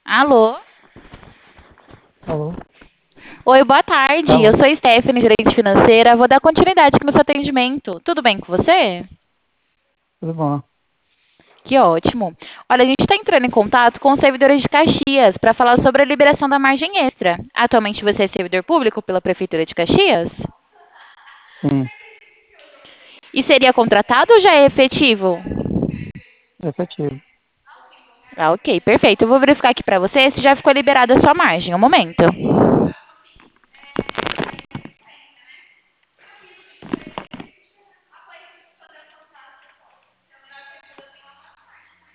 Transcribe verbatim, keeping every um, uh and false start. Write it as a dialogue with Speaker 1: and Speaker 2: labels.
Speaker 1: Alô?
Speaker 2: Alô?
Speaker 1: Oi, boa tarde. Eu
Speaker 2: Alô?
Speaker 1: sou Stephanie, gerente financeira. Vou dar continuidade aqui no seu atendimento. Tudo bem com você?
Speaker 2: Tudo bom?
Speaker 1: Que ótimo. Olha, a gente está entrando em contato com os servidores de Caxias para falar sobre a liberação da margem extra. Atualmente você é servidor público pela Prefeitura de Caxias?
Speaker 2: Sim,
Speaker 1: E seria contratado ou já é efetivo?
Speaker 2: efetivo.
Speaker 1: Ah, ok, perfeito. Eu vou verificar aqui para você se já ficou liberada a sua margem. Um momento.